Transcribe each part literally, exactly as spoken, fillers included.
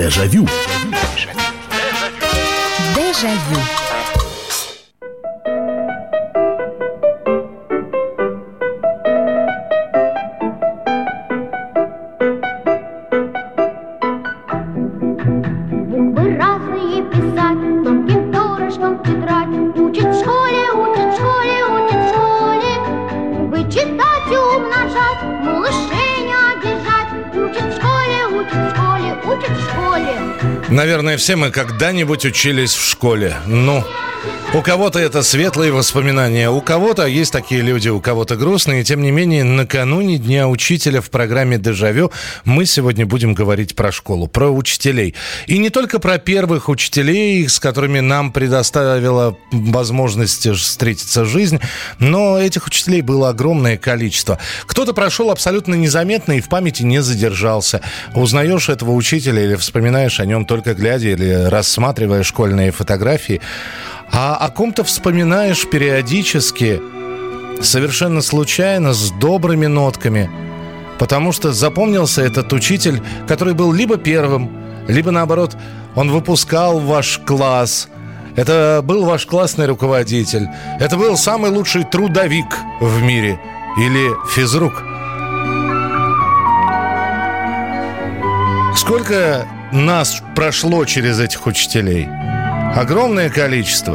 Дежавю. Дежавю. Буквы разные писать, тонким перышком тетрадь. Учат в школе, учат в школе, учат в школе. Вычитать и умножать, малышей не обижать. Учат в школе, учат в школе, учат в школе. Наверное, все мы когда-нибудь учились в школе. Ну, у кого-то это светлые воспоминания, у кого-то есть такие люди, у кого-то грустные. Тем не менее, накануне Дня учителя в программе «Дежавю» мы сегодня будем говорить про школу, про учителей. И не только про первых учителей, с которыми нам предоставила возможность встретиться жизнь, но этих учителей было огромное количество. Кто-то прошел абсолютно незаметно и в памяти не задержался. Узнаешь этого учителя или вспоминаешь о нем только глядя или рассматривая школьные фотографии. А о ком-то вспоминаешь периодически, совершенно случайно, с добрыми нотками. Потому что запомнился этот учитель, который был либо первым, либо, наоборот, он выпускал ваш класс. Это был ваш классный руководитель. Это был самый лучший трудовик в мире. Или физрук. Сколько нас прошло через этих учителей? Огромное количество.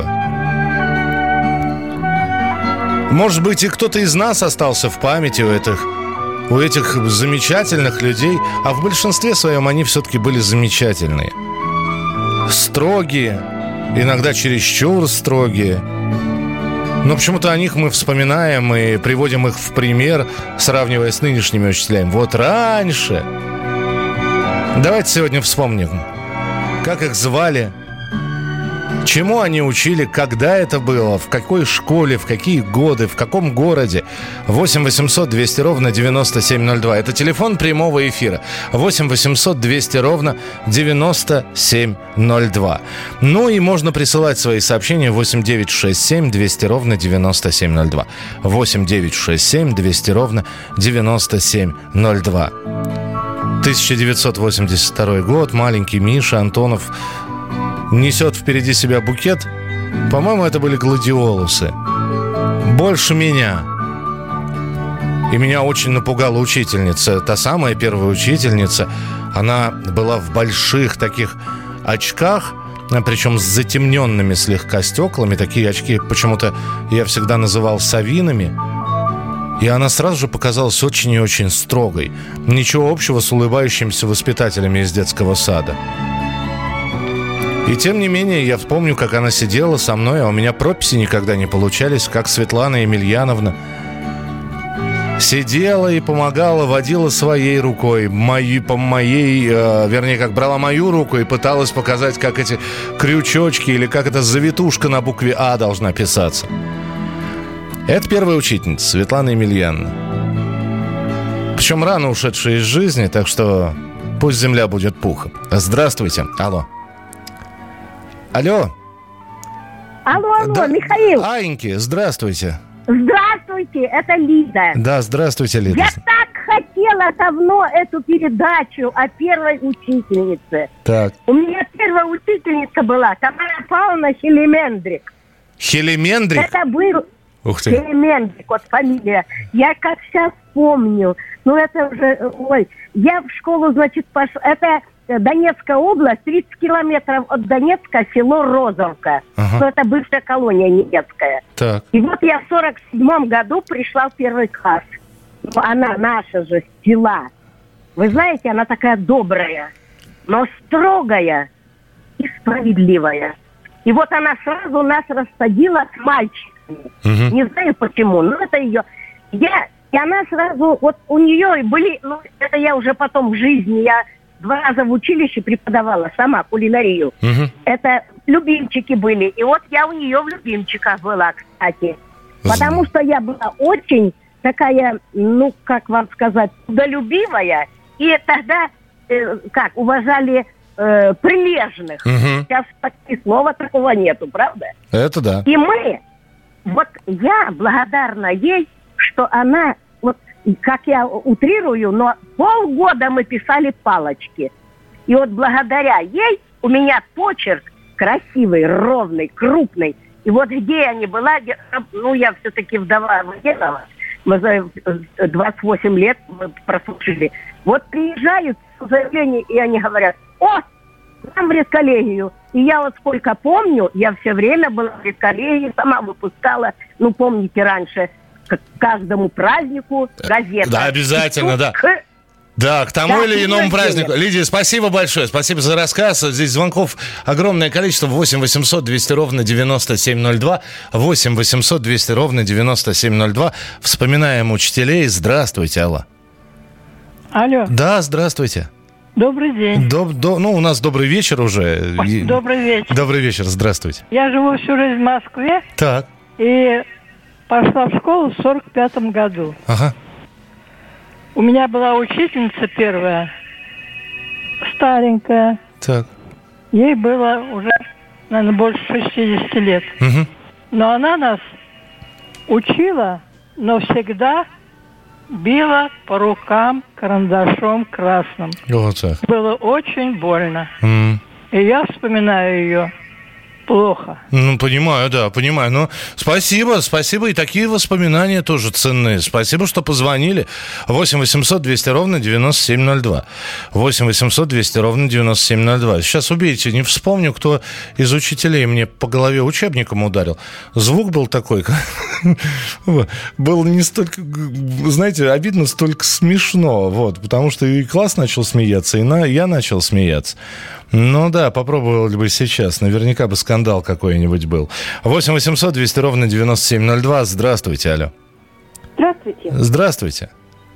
Может быть, и кто-то из нас остался в памяти у этих, у этих замечательных людей, а в большинстве своем они все-таки были замечательные. Строгие, иногда чересчур строгие. Но почему-то о них мы вспоминаем и приводим их в пример, сравнивая с нынешними учителями. Вот раньше. Давайте сегодня вспомним, как их звали, чему они учили, когда это было, в какой школе, в какие годы, в каком городе. восемь восемьсот двести ровно девяносто семь ноль два. Это телефон прямого эфира. восемь восемьсот двести ровно девяносто семь ноль два. Ну и можно присылать свои сообщения восемь девятьсот шестьдесят семь двести ровно девяносто семь ноль два. восемь девятьсот шестьдесят семь двести ровно девяносто семь ноль два. тысяча девятьсот восемьдесят второй год. Маленький Миша Антонов несет впереди себя букет. По-моему, это были гладиолусы. Больше меня. И меня очень напугала учительница. Та самая первая учительница. Она была в больших таких очках, причем с затемненными слегка стеклами. Такие очки почему-то я всегда называл совиными. И она сразу же показалась очень и очень строгой. Ничего общего с улыбающимися воспитателями из детского сада. И тем не менее, я помню, как она сидела со мной, а у меня прописи никогда не получались, как Светлана Емельяновна сидела и помогала, водила своей рукой, моей, по моей, э, вернее, как брала мою руку и пыталась показать, как эти крючочки или как эта завитушка на букве «А» должна писаться. Это первая учительница, Светлана Емельяновна. Причем рано ушедшая из жизни, так что пусть земля будет пухом. Здравствуйте. Алло. Алло. Алло, алло, да, Михаил. Аеньки, здравствуйте. Здравствуйте, это Лида. Да, здравствуйте, Лида. Я так хотела давно эту передачу о первой учительнице. Так. У меня первая учительница была Тамара Павловна Хелемендрик. Хелемендрик? Это был... Ух ты. Хелемендрик, вот фамилия. Я как сейчас помню. Ну, это уже... Ой, я в школу, значит, пошла... Это... Донецкая область, тридцать километров от Донецка, село Розовка. Ага. Ну, это бывшая колония немецкая. Так. И вот я в сорок седьмом году пришла в первый класс. Ну, она наша же, с села. Вы знаете, она такая добрая, но строгая и справедливая. И вот она сразу нас рассадила с мальчиками. Угу. Не знаю почему, но это ее... Я... И она сразу... Вот у нее были... Ну, это я уже потом в жизни... Я два раза в училище преподавала сама кулинарию. Угу. Это любимчики были. И вот я у нее в любимчиках была, кстати. Потому что я была очень такая, ну, как вам сказать, трудолюбивая. И тогда, э, как, уважали э, прилежных. Угу. Сейчас почти слова такого нету, правда? Это да. И мы, вот я благодарна ей, что она... Вот, как я утрирую, но полгода мы писали палочки. И вот благодаря ей у меня почерк красивый, ровный, крупный. И вот где я не была, ну, я все-таки вдова военного, мы за двадцать восемь лет мы прослужили. Вот приезжают заявления, и они говорят: о, нам в редколлегию. И я вот сколько помню, я все время была в редколлегии, сама выпускала, ну, помните, раньше, к каждому празднику газета. Да, обязательно, да. К... Да, к тому да, или иному празднику. Лидия, спасибо большое. Спасибо за рассказ. Здесь звонков огромное количество. восемь восемьсот двести ровно девяносто семь ноль два. восемь восемьсот двести ровно девяносто семь ноль два. Вспоминаем учителей. Здравствуйте, алло. Алло. Да, здравствуйте. Добрый день. Доб, до, ну, у нас добрый вечер уже. Добрый вечер. Добрый вечер, здравствуйте. Я живу всю жизнь в Москве. Так. И пошла в школу в сорок пятом году. Ага. У меня была учительница первая, старенькая. Так. Ей было уже, наверное, больше шестидесяти лет. Угу. Но она нас учила, но всегда била по рукам карандашом красным. Вот так. Было очень больно. Mm. И я вспоминаю ее плохо. Ну, понимаю, да, понимаю. Ну, спасибо, спасибо. И такие воспоминания тоже ценные. Спасибо, что позвонили. восемь восемьсот двести ровно девяносто семь ноль два. восемь восемьсот двести ровно девяносто семь ноль два. Сейчас убейте, не вспомню, кто из учителей мне по голове учебником ударил. Звук был такой. Было не столько, знаете, обидно, столько смешно. Вот, потому что и класс начал смеяться, и я начал смеяться. Ну да, попробовал бы сейчас. Наверняка бы скандал какой-нибудь был. восемь восемьсот двести ровно девяносто семь ноль два. Здравствуйте, алло. Здравствуйте. Здравствуйте.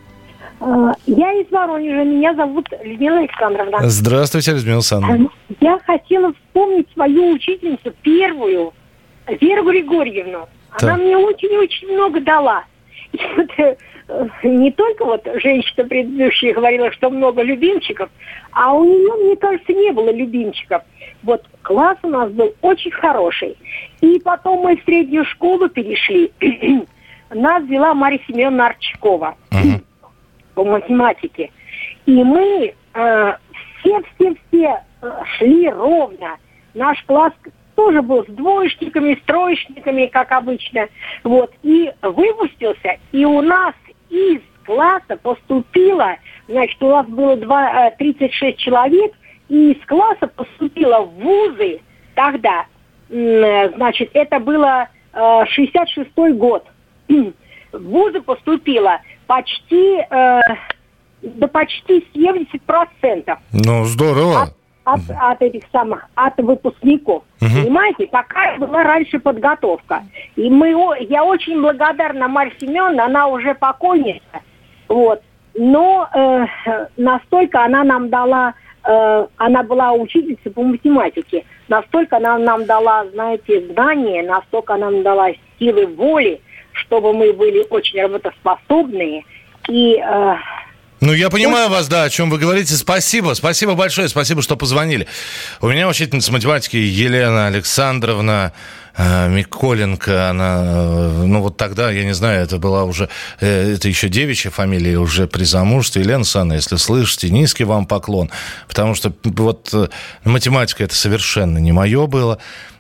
Я из Воронежа. Меня зовут Людмила Александровна. Здравствуйте, Людмила Александровна. Я хотела вспомнить свою учительницу, первую, Веру Григорьевну. Она Так. мне очень-очень много дала. И вот, э, не только вот женщина предыдущая говорила, что много любимчиков, а у нее, мне кажется, не было любимчиков. Вот класс у нас был очень хороший. И потом мы в среднюю школу перешли. Нас взяла Марья Семеновна Арчакова uh-huh. по математике. И мы э, все-все-все э, шли ровно. Наш класс тоже был с двоечниками, с троечниками, как обычно. Вот. И выпустился. И у нас из класса поступило, значит, у нас было два, тридцать шесть человек, и из класса поступило в вузы тогда, значит, это было шестьдесят шестой год. В вузы поступило почти, э, да почти семьдесят процентов. Ну, здорово. От, от, от этих самых, от выпускников. Угу. Понимаете, такая была раньше подготовка. И мы, я очень благодарна Марье Семеновне, она уже покойница. Вот. Но э, настолько она нам дала, э, она была учительницей по математике, настолько она нам дала, знаете, знания, настолько она нам дала силы воли, чтобы мы были очень работоспособные. И... Э, Ну, я понимаю вас, да, о чем вы говорите. Спасибо, спасибо большое, спасибо, что позвонили. У меня учительница математики Елена Александровна э, Миколенко. Она, э, ну, вот тогда, я не знаю, это была уже, э, это еще девичья фамилия, уже при замужестве. Елена Александровна, если слышите, низкий вам поклон. Потому что вот э, математика это совершенно не мое было.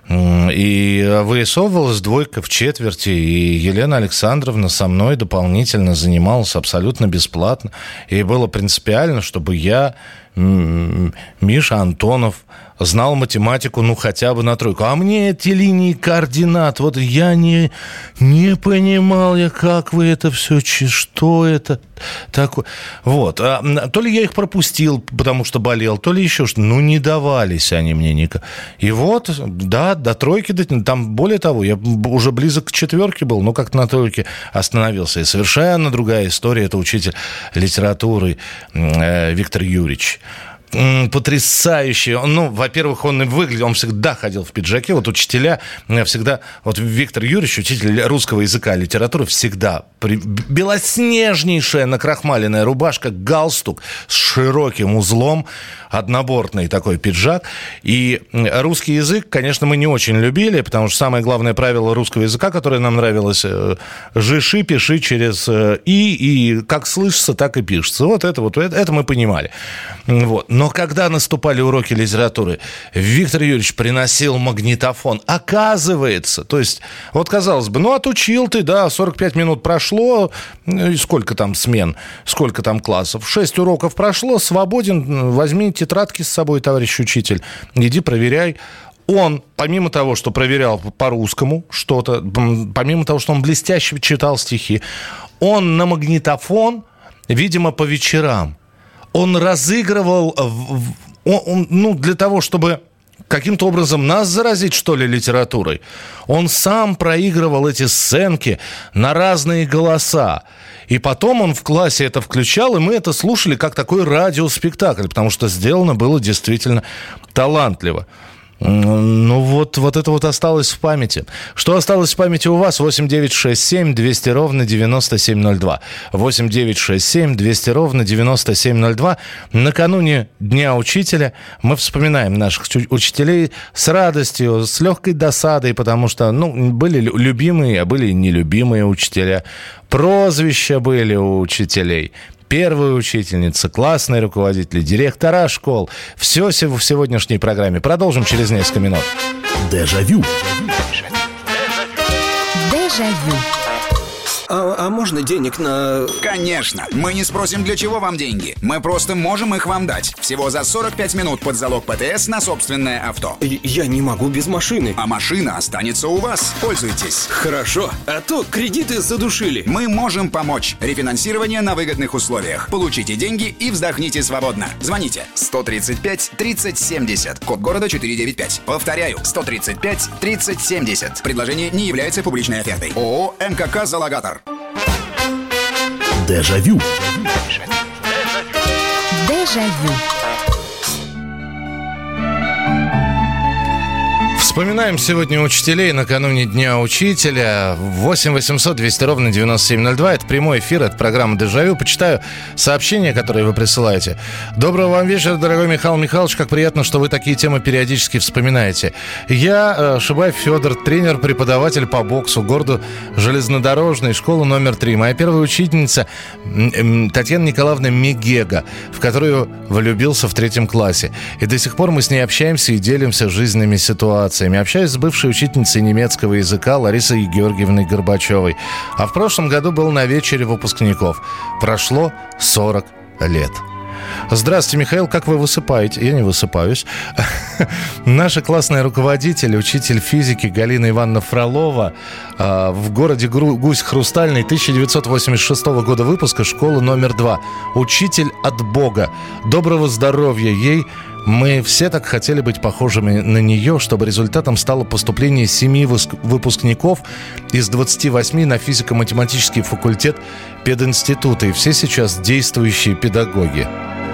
И вырисовывалась двойка в четверти, и Елена Александровна со мной дополнительно занималась абсолютно бесплатно. И было принципиально, чтобы я, Миша Антонов, знал математику, ну, хотя бы на тройку. А мне эти линии координат, вот я не, не понимал, я, как вы это все, что это такое. Вот. А, то ли я их пропустил, потому что болел, то ли еще что-то. Ну, не давались они мне никак. И вот, да, до тройки, там, более того, я уже близок к четверке был, но как-то на тройке остановился. И совершенно другая история. Это учитель литературы э, Виктор Юрьевич. Потрясающий. Ну, во-первых, он и выглядел, он всегда ходил в пиджаке. Вот учителя всегда... Вот Виктор Юрьевич, учитель русского языка и литературы, всегда при... белоснежнейшая накрахмаленная рубашка, галстук с широким узлом, однобортный такой пиджак. И русский язык, конечно, мы не очень любили, потому что самое главное правило русского языка, которое нам нравилось, жиши, пиши через и, и как слышится, так и пишется. Вот это вот, это мы понимали. Вот. Но когда наступали уроки литературы, Виктор Юрьевич приносил магнитофон. Оказывается, то есть, вот казалось бы, ну отучил ты, да, сорок пять минут прошло, и сколько там смен, сколько там классов, шесть уроков прошло, свободен, возьми тетрадки с собой, товарищ учитель, иди проверяй. Он, помимо того, что проверял по-русскому что-то, помимо того, что он блестяще читал стихи, он на магнитофон, видимо, по вечерам, он разыгрывал, он, он, ну, для того, чтобы каким-то образом нас заразить, что ли, литературой, он сам проигрывал эти сценки на разные голоса. И потом он в классе это включал, и мы это слушали как такой радиоспектакль, потому что сделано было действительно талантливо. Ну вот, вот это вот осталось в памяти. Что осталось в памяти у вас? восемь девятьсот шестьдесят семь двести ровно девяносто семь ноль два. восемь девятьсот шестьдесят семь двести ровно девяносто семь ноль два. Накануне Дня Учителя мы вспоминаем наших учителей с радостью, с легкой досадой, потому что, ну, были любимые, а были и нелюбимые учителя. Прозвища были у учителей. Первая учительница, классные руководители, директора школ. Все в сегодняшней программе. Продолжим через несколько минут. Дежавю. Дежавю. А, а можно денег на... Конечно. Мы не спросим, для чего вам деньги. Мы просто можем их вам дать. Всего за сорок пять минут под залог ПТС на собственное авто. Я не могу без машины. А машина останется у вас. Пользуйтесь. Хорошо. А то кредиты задушили. Мы можем помочь. Рефинансирование на выгодных условиях. Получите деньги и вздохните свободно. Звоните сто тридцать пять тридцать семьдесят. Код города четыреста девяносто пять. Повторяю. сто тридцать пять тридцать семьдесят. Предложение не является публичной офертой. ООО «МКК Залогатор». Дежавю. Дежавю. Вспоминаем сегодня учителей накануне Дня Учителя. восемь восемьсот двести ровно девяносто семь ноль два. Это прямой эфир, это программа «Дежавю». Почитаю сообщения, которые вы присылаете. Доброго вам вечера, дорогой Михаил Михайлович. Как приятно, что вы такие темы периодически вспоминаете. Я э, Шибаев Федор, тренер, преподаватель по боксу города железнодорожной, школы номер три. Моя первая учительница э, Татьяна Николаевна Мегега, в которую влюбился в третьем классе. И до сих пор мы с ней общаемся и делимся жизненными ситуациями. Общаюсь с бывшей учительницей немецкого языка Ларисой Георгиевной Горбачевой. А в прошлом году был на вечере выпускников. Прошло сорок лет. Здравствуйте, Михаил, как вы высыпаете? Я не высыпаюсь. Наша классная руководитель, учитель физики Галина Ивановна Фролова в городе Гусь Хрустальный, тысяча девятьсот восемьдесят шестого года выпуска, школа номер два. Учитель от Бога. Доброго здоровья ей. Мы все так хотели быть похожими на нее, чтобы результатом стало поступление семи выпускников из двадцати восьми на физико-математический факультет пединститута. И все сейчас действующие педагоги.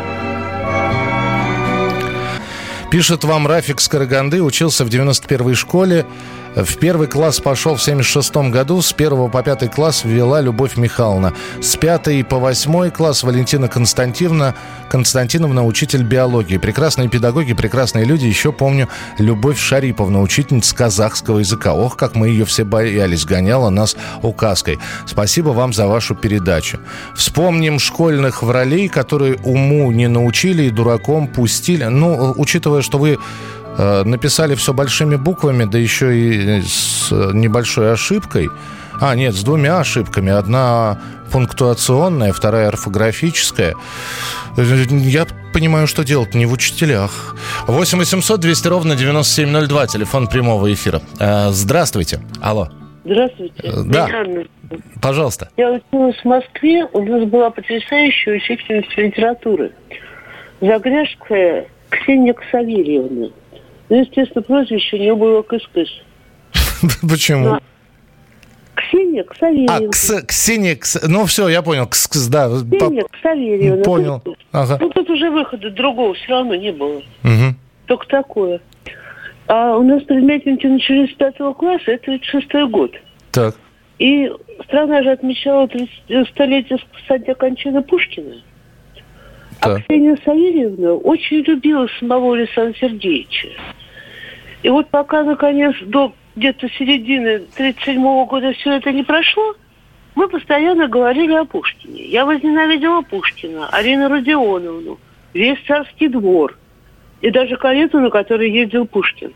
Пишет вам Рафик с Караганды, учился в девяносто первой школе. В первый класс пошел в семьдесят шестом году. С первого по пятый класс ввела Любовь Михайловна. С пятого по восьмой класс Валентина Константиновна, Константиновна, учитель биологии. Прекрасные педагоги, прекрасные люди. Еще помню Любовь Шариповна, учительница казахского языка. Ох, как мы ее все боялись. Гоняла нас указкой. Спасибо вам за вашу передачу. Вспомним школьных вралей, которые уму не научили и дураком пустили. Ну, учитывая, что вы написали все большими буквами, да еще и с небольшой ошибкой. А, нет, с двумя ошибками. Одна пунктуационная, вторая орфографическая. Я понимаю, что делать не в учителях. восемь восемьсот двести ровно девяносто семь ноль два. Телефон прямого эфира. Здравствуйте. Алло. Здравствуйте. Да. Пожалуйста. Я училась в Москве. У нас была потрясающая учительница литературы. Загряжская Ксения Савельевна. Ну, естественно, прозвище у нее было Кыс-Кыс. Почему? Но... Ксения Савельевна. А, кс, Ксения, кс, ну все, я понял, Кс-Кс, да. Ксения Савельевна. Понял. Ага. Ну, тут уже выхода другого все равно не было. Угу. Только такое. А у нас предметники начались с пятого класса, это тридцать шестой год. Так. И страна же отмечала столетие со дня кончины Пушкина. А Ксения Савельевна очень любила самого Александра Сергеевича. И вот пока, наконец, до где-то середины тридцать седьмого года все это не прошло, мы постоянно говорили о Пушкине. Я возненавидела Пушкина, Арину Родионовну, весь царский двор и даже карету, на которой ездил Пушкин.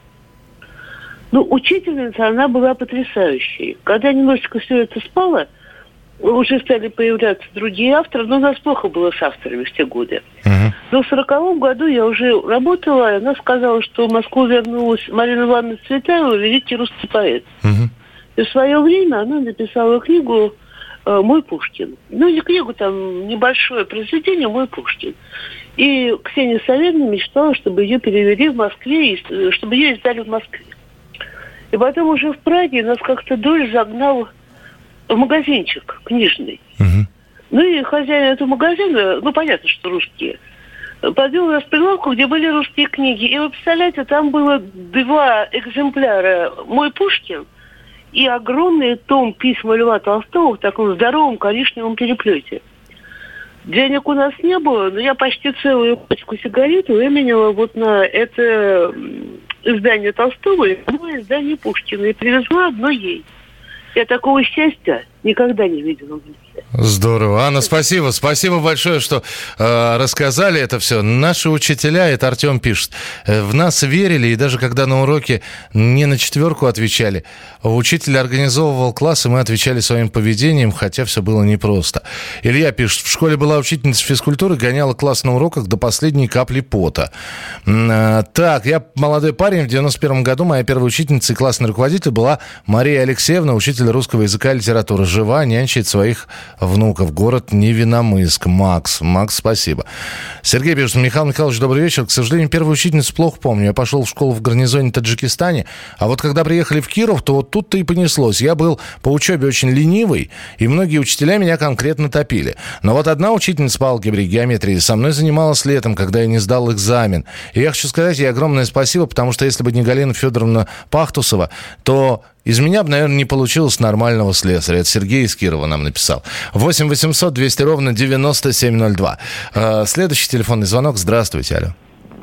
Ну, учительница, она была потрясающей. Когда немножечко все это спало, уже стали появляться другие авторы, но у нас плохо было с авторами в те годы. Uh-huh. Но в сороковом году я уже работала, и она сказала, что в Москву вернулась Марина Ивановна Цветаева, великий русский поэт. Uh-huh. И в свое время она написала книгу «Мой Пушкин». Ну, не книгу, там небольшое произведение «Мой Пушкин». И Ксения Савельевна мечтала, чтобы ее перевели в Москве, и чтобы ее издали в Москве. И потом уже в Праге нас как-то дождь загнал в магазинчик книжный. Uh-huh. Ну и хозяин этого магазина, ну понятно, что русские, подвел нас к прилавку, где были русские книги. И вы представляете, там было два экземпляра «Мой Пушкин» и огромный том письма Льва Толстого в таком здоровом коричневом переплете. Денег у нас не было, но я почти целую пачку сигарет выменяла вот на это издание Толстого и одно издание Пушкина. И привезла одно ей. Я такого счастья никогда не видела в лице. Здорово. Анна, спасибо. Спасибо большое, что э, рассказали это все. Наши учителя, это Артем пишет, э, в нас верили, и даже когда на уроке не на четверку отвечали, учитель организовывал класс, и мы отвечали своим поведением, хотя все было непросто. Илья пишет, в школе была учительница физкультуры, гоняла класс на уроках до последней капли пота. Э, так, я молодой парень, в девяносто первом году моя первая учительница и классный руководитель была Мария Алексеевна, учитель русского языка и литературы. Жива, нянчит своих внуков. Город Невиномысск. Макс. Макс, спасибо. Сергей пишет, Михаил Михайлович, добрый вечер. К сожалению, первую учительницу плохо помню. Я пошел в школу в гарнизоне Таджикистане, а вот когда приехали в Киров, то вот тут-то и понеслось. Я был по учебе очень ленивый, и многие учителя меня конкретно топили. Но вот одна учительница по алгебре и геометрии со мной занималась летом, когда я не сдал экзамен. И я хочу сказать ей огромное спасибо, потому что если бы не Галина Федоровна Пахтусова, то из меня бы, наверное, не получилось нормального слесаря. Это Сергей из Кирова нам написал. восемь восемьсот двести ровно девяносто семь ноль два. Следующий телефонный звонок. Здравствуйте, алло.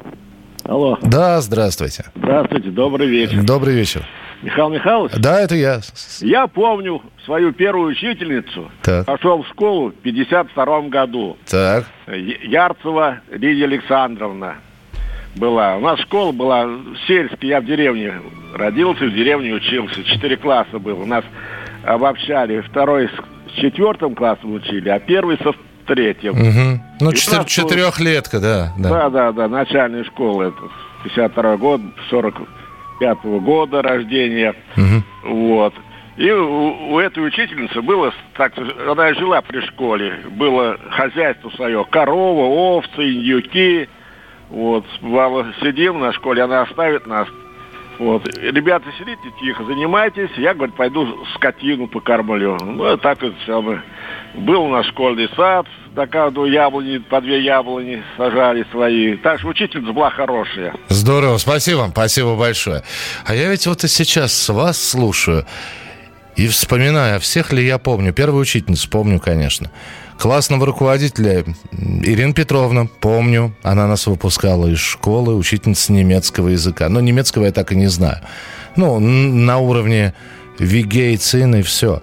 Алло. Да, здравствуйте. Здравствуйте, добрый вечер. Добрый вечер. Михаил Михайлович? Да, это я. Я помню свою первую учительницу. Так. Пошел в школу в пятьдесят втором году. Так. Ярцева Лидия Александровна была. У нас школа была сельская, я в деревне родился, в деревне учился. Четыре класса было. У нас обобщали. Второй с четвертым классом учили, а первый со третьим. Угу. Ну, четыр- четырехлетка, да, да. Да, да, да, начальная школа. Это пятьдесят второй год, сорок пятого года рождения. Угу. Вот. И у, у этой учительницы было, так, она жила при школе, было хозяйство свое, корова, овцы, индюки. Вот, бывало, сидим на школе, она оставит нас. Вот, ребята, сидите тихо, занимайтесь, я, говорит, пойду скотину покормлю. Ну, так вот самое. Был у нас школьный сад, до каждого яблони, по две яблони сажали свои. Так что учительница была хорошая. Здорово, спасибо вам, спасибо большое. А я ведь вот и сейчас вас слушаю и вспоминаю, а всех ли я помню. Первую учительницу помню, конечно. Классного руководителя Ирина Петровна, помню, она нас выпускала из школы, учительница немецкого языка. Но немецкого я так и не знаю. Ну, на уровне Вигейцин и все.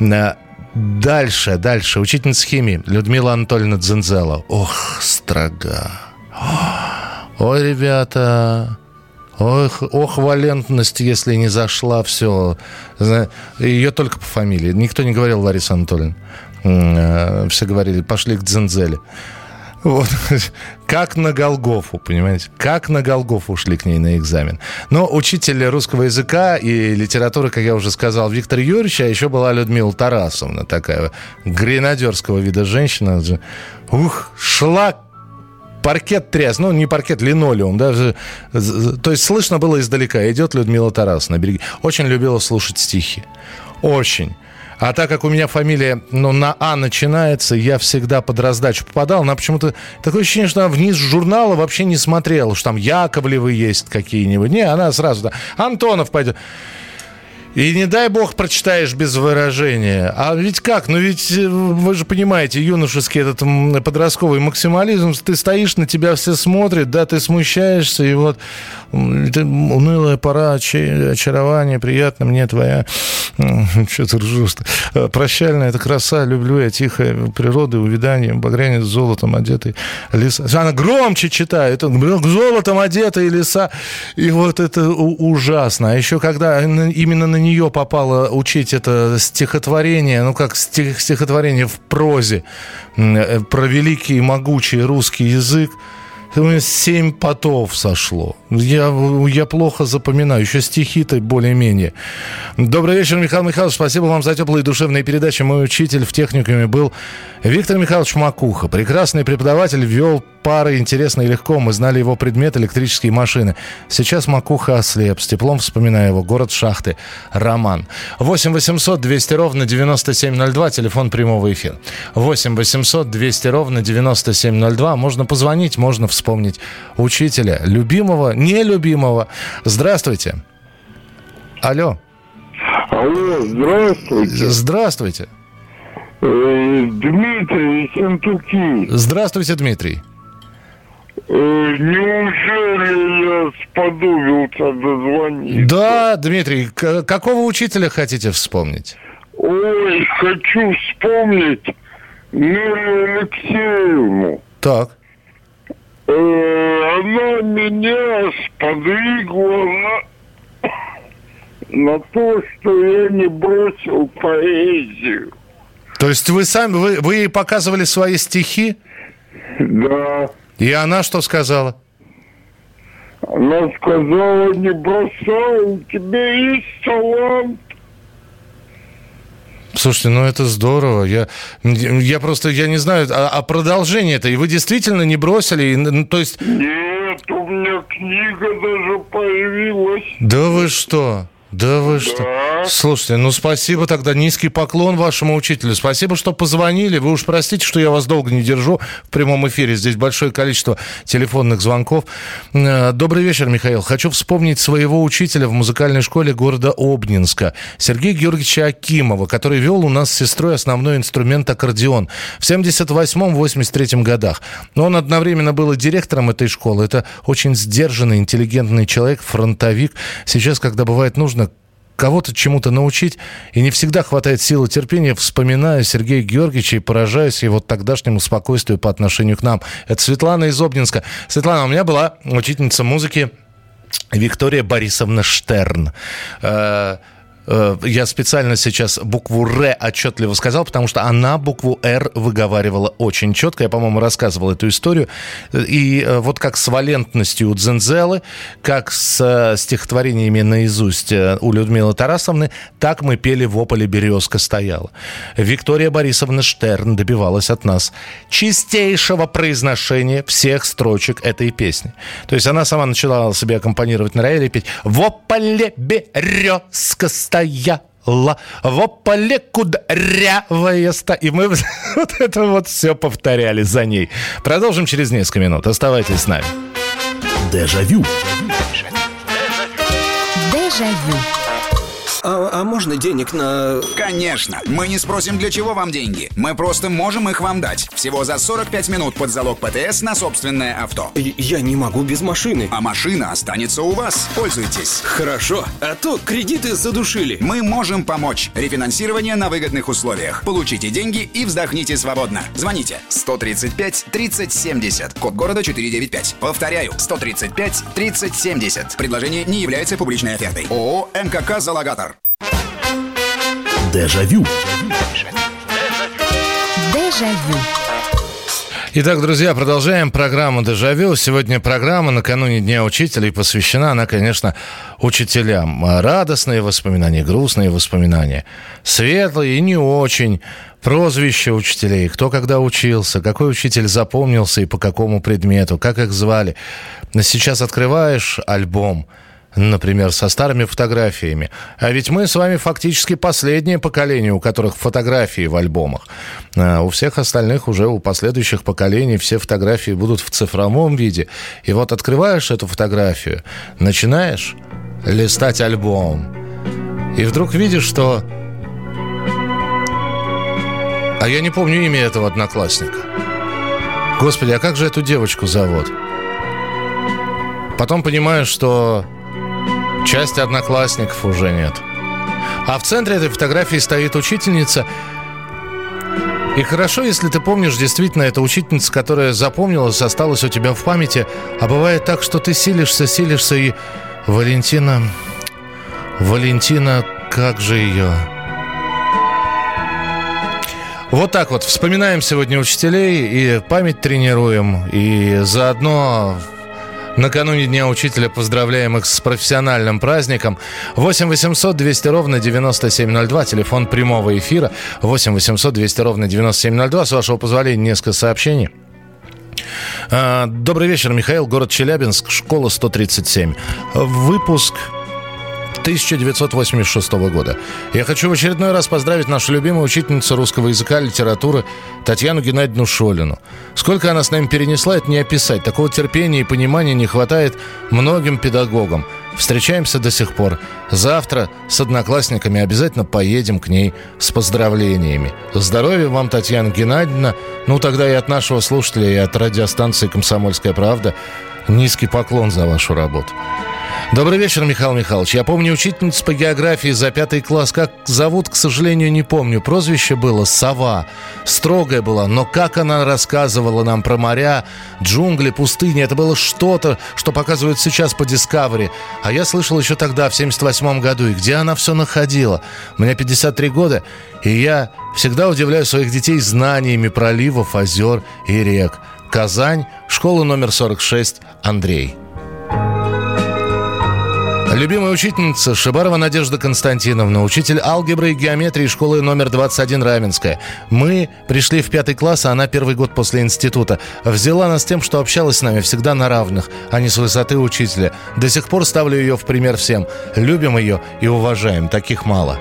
Дальше, дальше. Учительница химии Людмила Анатольевна Дзензела. Ох, строга. Ой, ребята... Ох, ох, валентность, если не зашла, все. Ее только по фамилии. Никто не говорил Лариса Анатольевна. Все говорили, пошли к Дзензеле. Вот. Как на Голгофу, понимаете? Как на Голгофу ушли к ней на экзамен. Но учитель русского языка и литературы, как я уже сказал, Виктор Юрьевич, а еще была Людмила Тарасовна, такая гренадерского вида женщина. Ух, шла, паркет тряс, ну, не паркет, линолеум, да, то есть слышно было издалека, идет Людмила Тарасовна на береге. Очень любила слушать стихи, очень. А так как у меня фамилия, ну, на А начинается, я всегда под раздачу попадал. Она почему-то... Такое ощущение, что она вниз журнала вообще не смотрела, что там Яковлевы есть какие-нибудь. Не, она сразу... Да, Антонов пойдет. И не дай бог прочитаешь без выражения. А ведь как? Ну ведь вы же понимаете, юношеский этот подростковый максимализм, ты стоишь, на тебя все смотрят, да, ты смущаешься, и вот это унылая пора очарования, приятно мне твоя... Что ты ржешь-то? Прощальная эта краса, люблю я тихая природа, увядание, багрянец золотом одетый леса. Она громче читает, золотом одетые леса. И вот это ужасно. А еще когда именно на нее попало учить это стихотворение, ну как стих, стихотворение в прозе про великий и могучий русский язык, семь потов сошло. Я, я плохо запоминаю. Еще стихи-то более-менее. Добрый вечер, Михаил Михайлович. Спасибо вам за теплые душевные передачи. Мой учитель в техникуме был Виктор Михайлович Макуха. Прекрасный преподаватель, вел пары интересно и легко. Мы знали его предмет электрические машины. Сейчас Макуха ослеп. С теплом вспоминаю его. Город Шахты. Роман. восемь восемьсот двести ровно девяносто семь ноль два. Телефон прямого эфира. восемь восемьсот двести ровно девяносто семь ноль два. Можно позвонить, можно вспомнить учителя. Любимого, нелюбимого. Здравствуйте. Алло. Алло, здравствуйте. Здравствуйте. Дмитрий Сентуки. Здравствуйте, Дмитрий. Неужели я сподобился дозвониться? Да, Дмитрий, к- какого учителя хотите вспомнить? Ой, хочу вспомнить Нелю Алексеевну. Так. Э, Она меня сподвигла на, на то, что я не бросил поэзию. То есть вы сами, вы, вы ей показывали свои стихи? Да. И она что сказала? Она сказала: не бросай, у тебя есть талант. Слушайте, ну это здорово. Я, я просто, я не знаю, а, а продолжение-то, и вы действительно не бросили? Ну, то есть... Нет, у меня книга даже появилась. Да вы что? Да вы Да. что? Слушайте, ну спасибо тогда, низкий поклон вашему учителю. Спасибо, что позвонили. Вы уж простите, что я вас долго не держу в прямом эфире. Здесь большое количество телефонных звонков. Добрый вечер, Михаил. Хочу вспомнить своего учителя в музыкальной школе города Обнинска, Сергея Георгиевича Акимова, который вел у нас с сестрой основной инструмент аккордеон в семьдесят восьмом — восемьдесят третьем годах. Но он одновременно был и директором этой школы. Это очень сдержанный, интеллигентный человек, фронтовик. Сейчас, когда бывает нужно кого-то чему-то научить, и не всегда хватает силы терпения, вспоминаю Сергея Георгиевича и поражаюсь его тогдашнему спокойствию по отношению к нам. Это Светлана из Обнинска. Светлана, у меня была учительница музыки Виктория Борисовна Штерн. Я специально сейчас букву «Р» отчетливо сказал, потому что она букву «Р» выговаривала очень четко. Я, по-моему, рассказывал эту историю. И вот как с валентностью у Дзензелы, как с стихотворениями наизусть у Людмилы Тарасовны, так мы пели «В ополе березка стояла». Виктория Борисовна Штерн добивалась от нас чистейшего произношения всех строчек этой песни. То есть она сама начала себе аккомпанировать на рояле и петь «В ополе березка стояла». Стояла в ополе кудрявая ста... И мы вот это вот все повторяли за ней. Продолжим через несколько минут. Оставайтесь с нами. Дежавю. Дежавю. А, а можно денег на... Конечно. Мы не спросим, для чего вам деньги. Мы просто можем их вам дать. Всего за сорок пять минут под залог ПТС на собственное авто. Я не могу без машины. А машина останется у вас. Пользуйтесь. Хорошо. А то кредиты задушили. Мы можем помочь. Рефинансирование на выгодных условиях. Получите деньги и вздохните свободно. Звоните сто тридцать пять тридцать семьдесят. Код города четыреста девяносто пять. Повторяю. сто тридцать пять тридцать семьдесят. Предложение не является публичной офертой. ООО «МКК Залогатор». Дежавю. Дежавю. Итак, друзья, продолжаем программу «Дежавю». Сегодня программа накануне Дня учителя, и посвящена она, конечно, учителям. Радостные воспоминания, грустные воспоминания, светлые и не очень. Прозвища учителей, кто когда учился, какой учитель запомнился и по какому предмету, как их звали. Сейчас открываешь альбом, например, со старыми фотографиями. А ведь мы с вами фактически последнее поколение, у которых фотографии в альбомах. А у всех остальных уже, у последующих поколений, все фотографии будут в цифровом виде. И вот открываешь эту фотографию, начинаешь листать альбом. И вдруг видишь, что... А я не помню имя этого одноклассника. Господи, а как же эту девочку зовут? Потом понимаю, что части одноклассников уже нет. А в центре этой фотографии стоит учительница. И хорошо, если ты помнишь, действительно, это учительница, которая запомнилась, осталась у тебя в памяти. А бывает так, что ты силишься, силишься и... Валентина... Валентина, как же ее... Вот так вот. Вспоминаем сегодня учителей и память тренируем. И заодно накануне Дня Учителя поздравляем их с профессиональным праздником. восемь восемьсот двести ровно девяносто семь ноль два. Телефон прямого эфира. восемь восемьсот двести ровно девяносто семь ноль два. С вашего позволения несколько сообщений. Добрый вечер, Михаил. Город Челябинск. Школа сто тридцать семь. Выпуск... тысяча девятьсот восемьдесят шестого года. Я хочу в очередной раз поздравить нашу любимую учительницу русского языка и литературы Татьяну Геннадьевну Шолину. Сколько она с нами перенесла, это не описать. Такого терпения и понимания не хватает многим педагогам. Встречаемся до сих пор. Завтра с одноклассниками обязательно поедем к ней с поздравлениями. Здоровья вам, Татьяна Геннадьевна. Ну, тогда и от нашего слушателя, и от радиостанции «Комсомольская правда» низкий поклон за вашу работу. Добрый вечер, Михаил Михайлович. Я помню учительницу по географии за пятый класс. Как зовут, к сожалению, не помню. Прозвище было Сова. Строгая была, но как она рассказывала нам про моря, джунгли, пустыни. Это было что-то, что показывают сейчас по Discovery. А я слышал еще тогда, в семьдесят восьмом году. И где она все находила? Мне пятьдесят три года, и я всегда удивляю своих детей знаниями проливов, озер и рек. Казань, школа номер сорок шесть, Андрей. Любимая учительница Шибарова Надежда Константиновна, учитель алгебры и геометрии школы номер двадцать один, Раменская. Мы пришли в пятый класс, а она первый год после института. Взяла нас тем, что общалась с нами всегда на равных, а не с высоты учителя. До сих пор ставлю ее в пример всем. Любим ее и уважаем. Таких мало.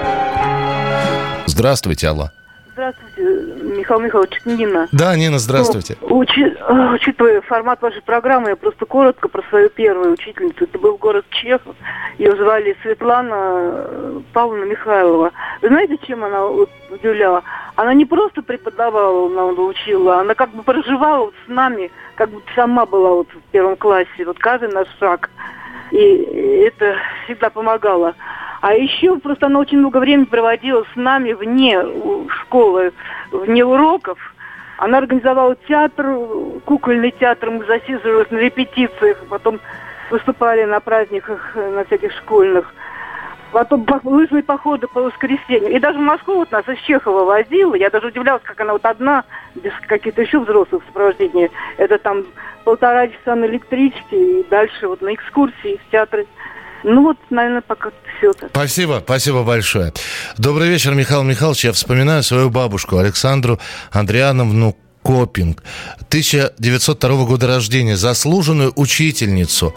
Здравствуйте, алло. Здравствуйте, Михаил Михайлович, Нина. Да, Нина, здравствуйте. Ну, учи, учитывая формат вашей программы, я просто коротко про свою первую учительницу. Это был город Чехов. Ее звали Светлана Павловна Михайлова. Вы знаете, чем она удивляла? Она не просто преподавала, нам учила, она как бы проживала вот с нами, как будто сама была вот в первом классе. Вот каждый наш шаг. И это всегда помогало. А еще просто она очень много времени проводила с нами вне школы, вне уроков. Она организовала театр, кукольный театр, мы засиживались на репетициях, потом выступали на праздниках, на всяких школьных. Потом лыжные походы по воскресенью. И даже в Москву вот нас из Чехова возила. Я даже удивлялась, как она вот одна, без каких-то еще взрослых сопровождений. Это там полтора часа на электричке и дальше вот на экскурсии в театре. Ну вот, наверное, пока все это. Спасибо, спасибо большое. Добрый вечер, Михаил Михайлович. Я вспоминаю свою бабушку Александру Андриановну Копинг. тысяча девятьсот второго года рождения. Заслуженную учительницу.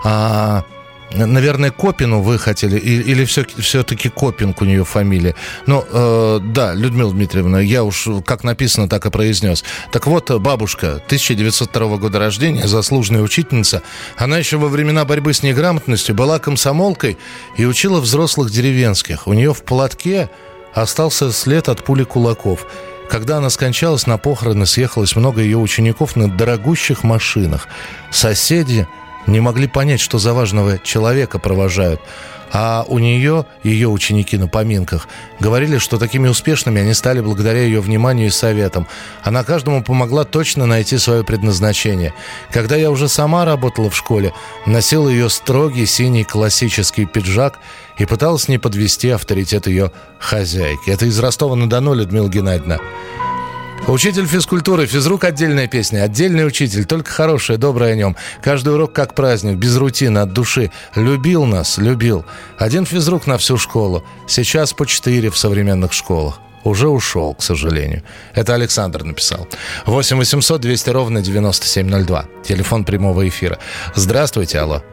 А, наверное, Копину вы хотели, или, или все, все-таки Копинг у нее фамилия. Ну, э, да, Людмила Дмитриевна, я уж как написано, так и произнес. Так вот, бабушка тысяча девятьсот второго года рождения, заслуженная учительница. Она еще во времена борьбы с неграмотностью была комсомолкой и учила взрослых деревенских. У нее в платке остался след от пули кулаков. Когда она скончалась, на похороны съехалось много ее учеников на дорогущих машинах. Соседи не могли понять, что за важного человека провожают. А у нее, ее ученики на поминках, говорили, что такими успешными они стали благодаря ее вниманию и советам. Она каждому помогла точно найти свое предназначение. Когда я уже сама работала в школе, носила ее строгий синий классический пиджак и пыталась не подвести авторитет ее хозяйки. Это из Ростова-на-Дону, Людмила Геннадьевна. Учитель физкультуры, физрук — отдельная песня, отдельный учитель, только хорошее, доброе о нем. Каждый урок как праздник, без рутины, от души. Любил нас, любил. Один физрук на всю школу. Сейчас по четыре в современных школах. Уже ушел, к сожалению. Это Александр написал. восемь восемьсот двести ровно девяносто семь ноль два. Телефон прямого эфира. Здравствуйте, алло.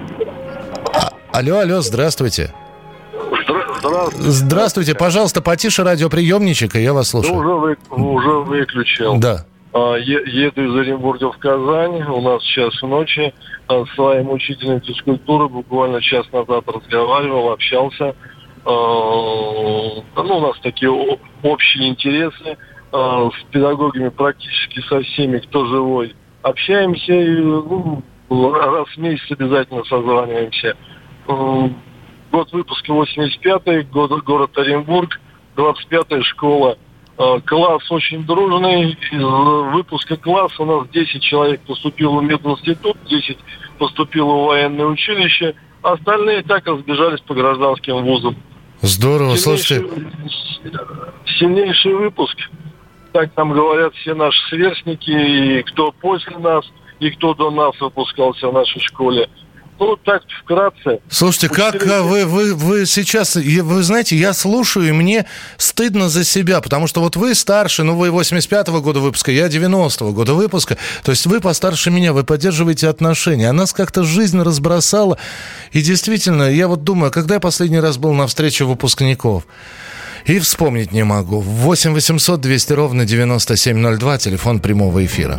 А, алло, алло, здравствуйте. Здравствуйте. Здравствуйте, пожалуйста, потише радиоприемничек, и я вас слушаю. Ну, уже, вы, уже выключил. Да. А, е- еду из Оренбурга в Казань, у нас час ночи. А, с своим учителем физкультуры буквально час назад разговаривал, общался. ну, у нас такие общие интересы с педагогами практически со всеми, кто живой. Общаемся и ну, раз в месяц обязательно созваниваемся. Год выпуска восемьдесят пятый, год, город Оренбург, двадцать пятая школа. Класс очень дружный. Из выпуска класса у нас десять человек поступило в мединститут, десять поступило в военное училище. Остальные так разбежались по гражданским вузам. Здорово, сильнейший, слушайте. Сильнейший выпуск. Так нам говорят все наши сверстники, и кто после нас, и кто до нас выпускался в нашей школе. Ну, так вкратце. Слушайте, как вы, вы, вы сейчас, вы знаете, я слушаю, и мне стыдно за себя, потому что вот вы старше, ну, вы восемьдесят пятого года выпуска, я девяностого года выпуска, то есть вы постарше меня, вы поддерживаете отношения, а нас как-то жизнь разбросала, и действительно, я вот думаю, когда я последний раз был на встрече выпускников, и вспомнить не могу. восемь восемьсот двести ровно девяносто семь ноль два, телефон прямого эфира.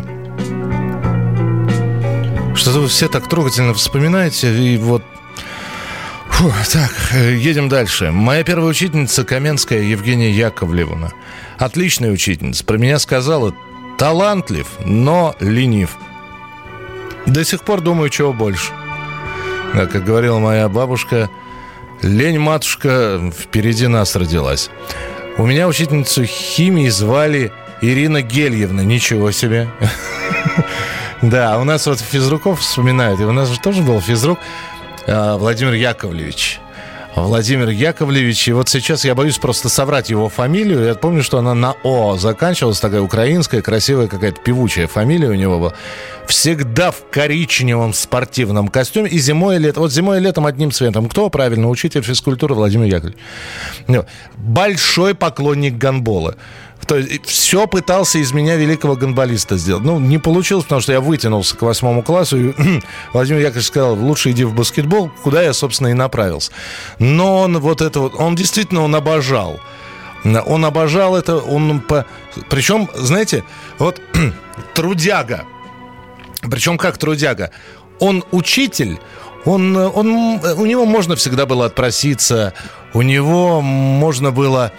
Что-то вы все так трогательно вспоминаете, и вот... Фу, так, едем дальше. Моя первая учительница Каменская Евгения Яковлевна. Отличная учительница. Про меня сказала: талантлив, но ленив. До сих пор думаю, чего больше. Да, как говорила моя бабушка, лень, матушка, впереди нас родилась. У меня учительницу химии звали Ирина Гельевна. Ничего себе. Да, у нас вот физруков вспоминают, и у нас же тоже был физрук Владимир Яковлевич. Владимир Яковлевич, и вот сейчас я боюсь просто соврать его фамилию. Я помню, что она на О заканчивалась, такая украинская, красивая какая-то певучая фамилия у него была. Всегда в коричневом спортивном костюме, и зимой и летом. Вот зимой и летом одним цветом. Кто? Правильно, учитель физкультуры Владимир Яковлевич. Большой поклонник гандбола. То есть все пытался из меня великого гандболиста сделать. Ну, не получилось, потому что я вытянулся к восьмому классу. И Владимир Яковлевич сказал: лучше иди в баскетбол, куда я, собственно, и направился. Но он вот это вот, он действительно, он обожал. Он обожал это, он... По... Причем, знаете, вот трудяга. Причем как трудяга. Он учитель, он, он, у него можно всегда было отпроситься, у него можно было...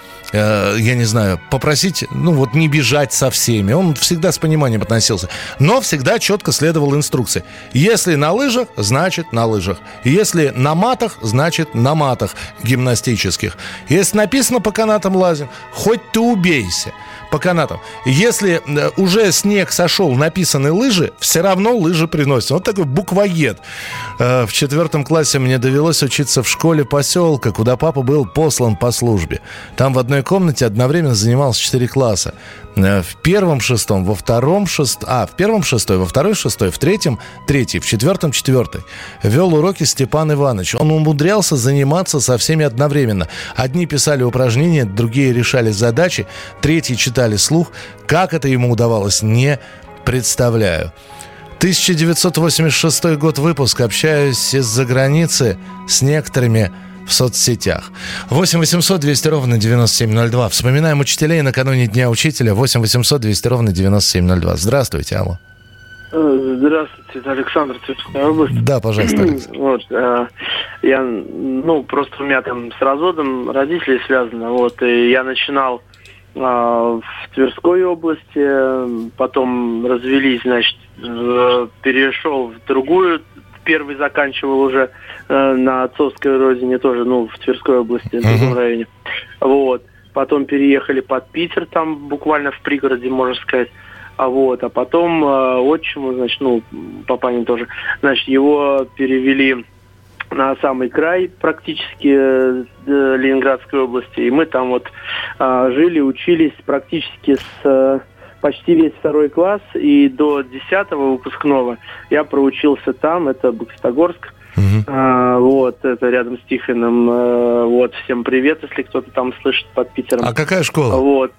я не знаю, попросить, ну вот не бежать со всеми. Он всегда с пониманием относился. Но всегда четко следовал инструкции. Если на лыжах, значит на лыжах. Если на матах, значит на матах гимнастических. Если написано по канатам лазим, хоть ты убейся. По канатам. Если уже снег сошел, написаны лыжи, все равно лыжи приносят. Вот такой буквоед. В четвертом классе мне довелось учиться в школе поселка, куда папа был послан по службе. Там в одной комнате одновременно занимался четыре класса. В первом шестом, во втором шестом... А, в первом шестой, во второй шестой, в третьем третий, в четвертом четвертый. Вел уроки Степан Иванович. Он умудрялся заниматься со всеми одновременно. Одни писали упражнения, другие решали задачи, третьи читали слух. Как это ему удавалось, не представляю. тысяча девятьсот восемьдесят шестой год выпуска. Общаюсь из-за границы с некоторыми в соцсетях. восемь восемьсот двести ровно девяносто семь ноль два. Вспоминаем учителей накануне Дня учителя. восемь восемьсот двести ровно девяносто семь ноль два. Здравствуйте, алло. Здравствуйте, это Александр, Тверская область. Да, пожалуйста, Александр. Вот, э, я, ну, просто у меня там с разводом родителей связано, вот, и я начинал э, в Тверской области, потом развелись, значит, э, перешел в другую, первый заканчивал уже э, на отцовской родине, тоже, ну, в Тверской области, в другом районе, вот, потом переехали под Питер, там буквально в пригороде, можно сказать. А вот, а потом э, отчиму, значит, ну, папанин тоже, значит, его перевели на самый край практически э, Ленинградской области, и мы там вот э, жили, учились практически с э, почти весь второй класс, и до десятого выпускного я проучился там, это Бокстогорск, uh-huh. а, вот, это рядом с Тихвином, а, вот, всем привет, если кто-то там слышит под Питером. А какая школа? Вот.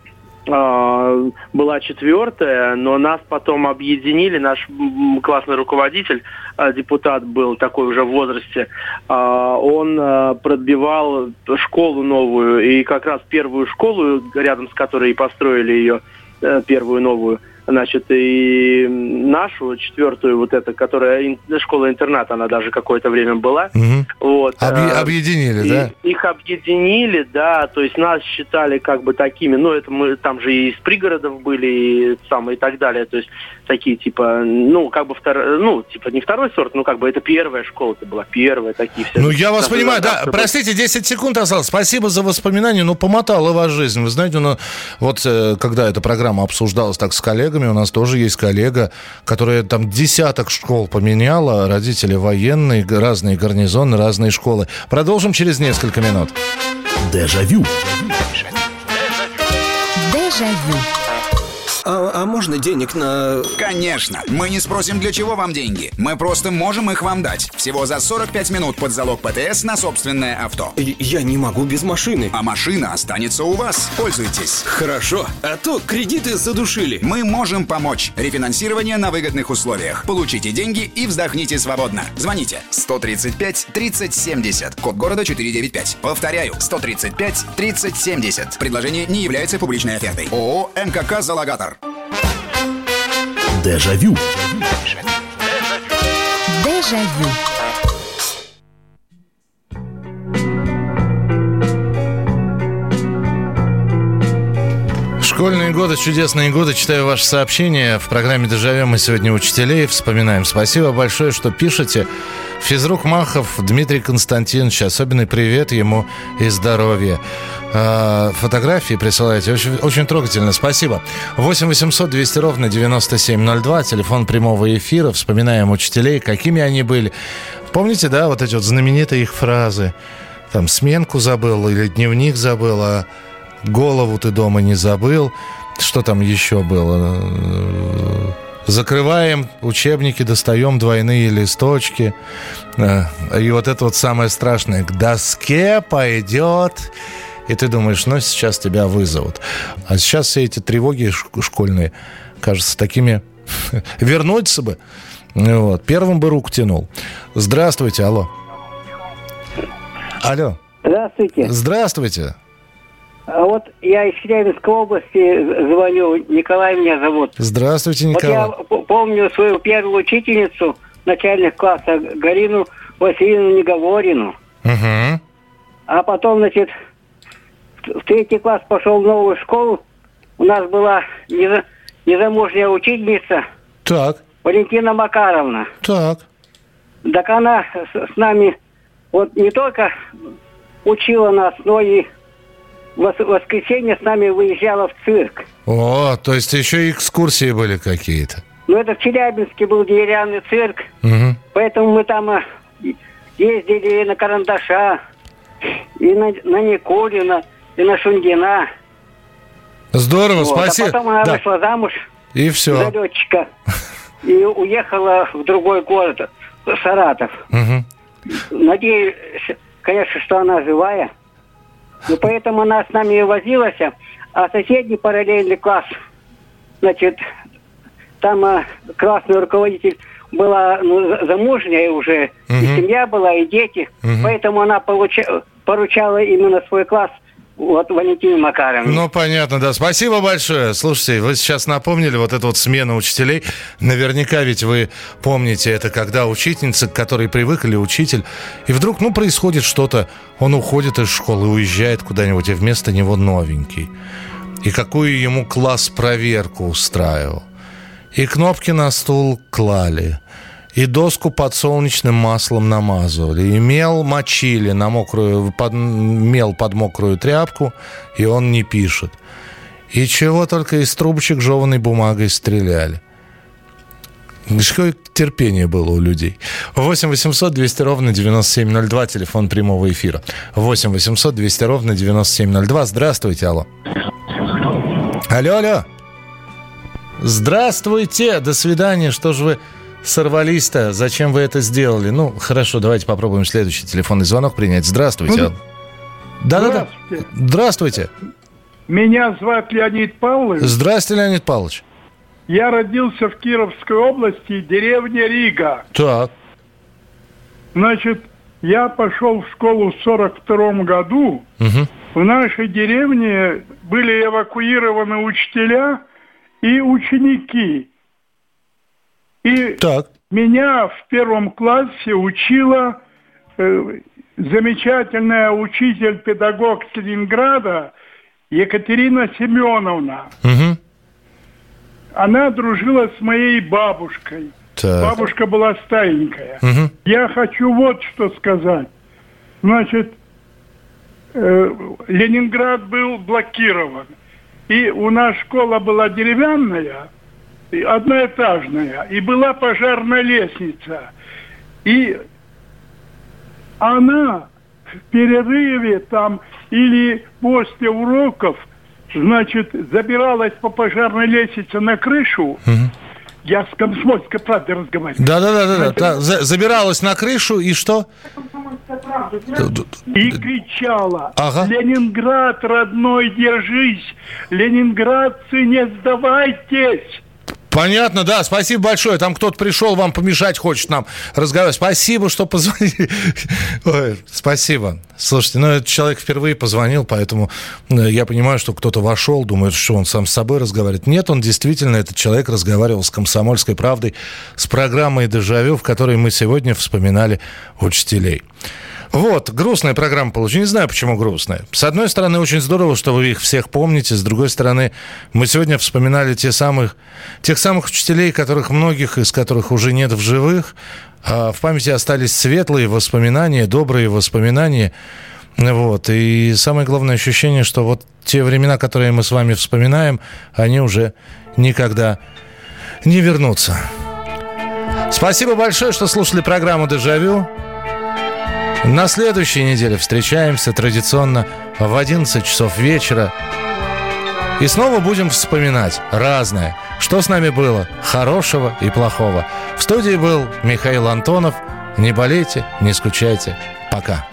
Была четвертая, но нас потом объединили, наш классный руководитель, депутат был такой уже в возрасте, он пробивал школу новую, и как раз первую школу, рядом с которой и построили ее, первую новую, Значит, и нашу четвертую, вот эту, которая ин- школа-интернат, она даже какое-то время была. Угу. Вот, Объ- э, объединили, и, да? Их объединили, да, то есть нас считали как бы такими, ну, это мы, там же и из пригородов были, и, сам, и так далее, то есть такие, типа, ну, как бы, втор... ну, типа, не второй сорт, ну, как бы, это первая школа, это была первая, такие все. Ну, я вас понимаю, да, простите, десять секунд осталось, спасибо за воспоминания, ну, помотала вас жизнь, вы знаете, ну, вот, когда эта программа обсуждалась так с коллегами, у нас тоже есть коллега, которая там десяток школ поменяла, родители военные, разные гарнизоны, разные школы. Продолжим через несколько минут. Дежавю. Дежавю. А, а можно денег на... Конечно. Мы не спросим, для чего вам деньги. Мы просто можем их вам дать. Всего за сорок пять минут под залог ПТС на собственное авто. Я не могу без машины. А машина останется у вас. Пользуйтесь. Хорошо. А то кредиты задушили. Мы можем помочь. Рефинансирование на выгодных условиях. Получите деньги и вздохните свободно. Звоните сто тридцать пять тридцать семьдесят. Код города четыреста девяносто пять. Повторяю. сто тридцать пять тридцать семьдесят. Предложение не является публичной офертой. ООО «МКК Залогатор». Дежавю. Дежавю. Школьные годы, чудесные годы. Читаю ваши сообщения. В программе «Дежавю» мы сегодня учителей вспоминаем. Спасибо большое, что пишете. Физрук Махов Дмитрий Константинович. Особенный привет ему и здоровья. Фотографии присылаете. Очень, очень трогательно. Спасибо. восемь восемьсот двести ровно девяносто семь ноль два. Телефон прямого эфира. Вспоминаем учителей, какими они были. Помните, да, вот эти вот знаменитые их фразы? Там, сменку забыл или дневник забыл, а голову ты дома не забыл. Что там еще было? Закрываем учебники, достаем двойные листочки. И вот это вот самое страшное. К доске пойдет... И ты думаешь, ну, сейчас тебя вызовут. А сейчас все эти тревоги школьные, кажется, такими... Вернуться бы. Вот. Первым бы руку тянул. Здравствуйте, алло. Алло. Здравствуйте. Здравствуйте. А вот я из Челябинской области звоню. Николай меня зовут. Здравствуйте, Николай. Вот я помню свою первую учительницу начальных классов, Галину Васильевну Неговорину. Угу. А потом, значит... В третий класс пошел в новую школу. У нас была незамужняя учительница. Так. Валентина Макаровна. Так. Так она с, с нами вот не только учила нас, но и в воскресенье с нами выезжала в цирк. О, то есть еще и экскурсии были какие-то. Ну, это в Челябинске был деревянный цирк. Угу. Поэтому мы там ездили и на Карандаша, и на, на Никулина, и на Шунгина. Здорово, вот. спасибо. А потом она да. вышла замуж и все. за летчика. И уехала в другой город, Саратов. Угу. Надеюсь, конечно, что она живая. И поэтому она с нами и возилась. А соседний параллельный класс, значит, там а, классный руководитель была ну, замужняя уже, угу. и семья была, и дети. Угу. Поэтому она получа- поручала именно свой класс вот Валентине Макаровне. Ну, понятно, да. Спасибо большое. Слушайте, вы сейчас напомнили вот эту вот смену учителей. Наверняка ведь вы помните это, когда учительница, к которой привыкли, учитель, и вдруг, ну, происходит что-то, он уходит из школы, уезжает куда-нибудь, и вместо него новенький. И какую ему класс-проверку устраивал. И кнопки на стул клали, и доску подсолнечным маслом намазывали, и мел мочили на мокрую, под, мел под мокрую тряпку, и он не пишет. И чего только из трубочек жеванной бумагой стреляли. Какое терпение было у людей. восемь восемьсот двести ровно девяносто семь ноль два, телефон прямого эфира. восемь восемьсот двести ровно девяносто семь ноль два. Здравствуйте, алло. Алло, алло. Здравствуйте, до свидания. Что же вы сорвались-то? Зачем вы это сделали? Ну, хорошо, давайте попробуем следующий телефонный звонок принять. Здравствуйте. Да-да-да. Здравствуйте. Здравствуйте. Меня зовут Леонид Павлович. Здравствуйте, Леонид Павлович. Я родился в Кировской области, деревня Рига. Так. Значит, я пошел в школу в сорок втором году. Угу. В нашей деревне были эвакуированы учителя, и ученики. И так. меня в первом классе учила э, замечательная учитель-педагог с Ленинграда Екатерина Семеновна. Угу. Она дружила с моей бабушкой. Так. Бабушка была старенькая. Угу. Я хочу вот что сказать. Значит, э, Ленинград был блокирован. И у нас школа была деревянная, одноэтажная, и была пожарная лестница. И она в перерыве там или после уроков, значит, забиралась по пожарной лестнице на крышу. Угу. Я с «Комсомольской правдой» разговариваю. Да-да-да. Забиралась на крышу и что? И кричала: ага. «Ленинград, родной, держись! Ленинградцы, не сдавайтесь!» Понятно, да, спасибо большое. Там кто-то пришел, вам помешать хочет нам разговаривать. Спасибо, что позвонили. Ой, спасибо. Слушайте, ну, этот человек впервые позвонил, поэтому я понимаю, что кто-то вошел, думает, что он сам с собой разговаривает. Нет, он действительно, этот человек разговаривал с «Комсомольской правдой», с программой «Дежавю», в которой мы сегодня вспоминали учителей. Вот, грустная программа получилась. Не знаю, почему грустная. С одной стороны, очень здорово, что вы их всех помните. С другой стороны, мы сегодня вспоминали те самых, тех самых учителей, которых многих из которых уже нет в живых. А в памяти остались светлые воспоминания, добрые воспоминания. Вот. И самое главное ощущение, что вот те времена, которые мы с вами вспоминаем, они уже никогда не вернутся. Спасибо большое, что слушали программу «Дежавю». На следующей неделе встречаемся традиционно в одиннадцать часов вечера. И снова будем вспоминать разное, что с нами было, хорошего и плохого. В студии был Михаил Антонов. Не болейте, не скучайте. Пока.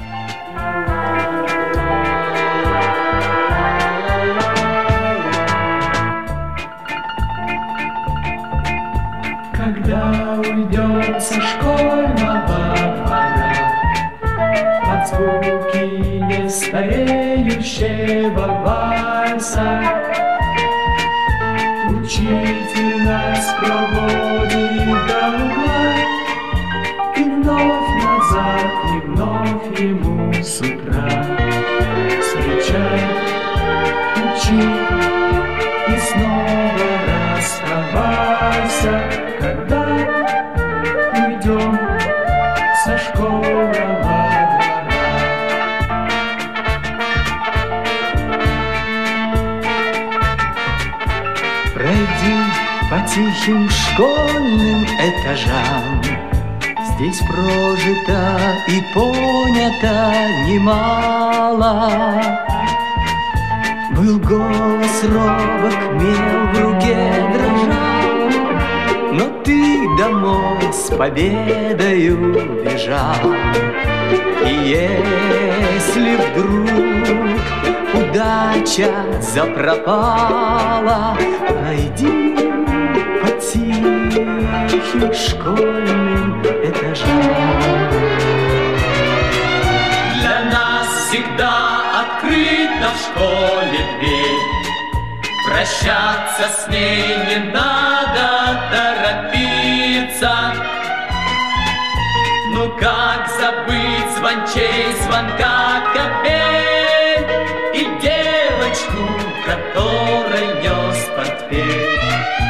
Когда уйдем со школьного звуки нестареющего вальса, учитель нас проводит до угла, и вновь назад, и вновь ему с утра встречай, учи, и снова расставайся, когда уйдем со школьного. Пройди по тихим школьным этажам, здесь прожито и понято немало. Был голос робок, мел в руке дрожал, но ты домой с победою бежал. И если вдруг удача запропала, пройди по тихим школьным этажам. Для нас всегда открыта в школе дверь, прощаться с ней не надо торопиться. Ну как забыть звончей звонка капель и девочку, которой нес портфель?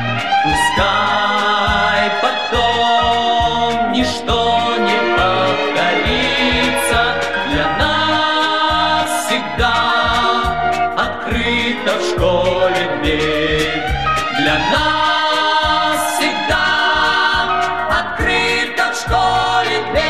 Пускай потом ничто не повторится, для нас всегда открыта в школе дверь. Для нас всегда открыта в школе дверь.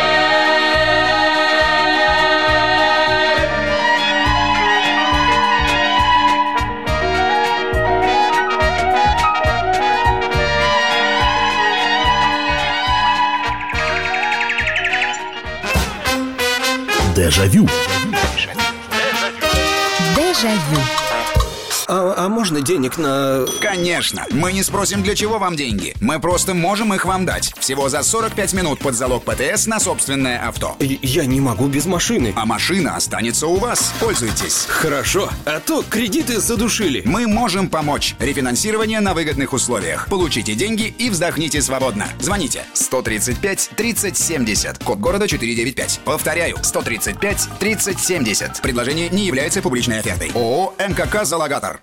Дежавю. Дежавю. А, а можно денег на... Конечно. Мы не спросим, для чего вам деньги. Мы просто можем их вам дать. Всего за сорок пять минут под залог ПТС на собственное авто. Я не могу без машины. А машина останется у вас. Пользуйтесь. Хорошо. А то кредиты задушили. Мы можем помочь. Рефинансирование на выгодных условиях. Получите деньги и вздохните свободно. Звоните сто тридцать пять тридцать семьдесят. Код города четыреста девяносто пять. Повторяю, сто тридцать пять тридцать семьдесят. Предложение не является публичной офертой. ООО «МКК Залогатор».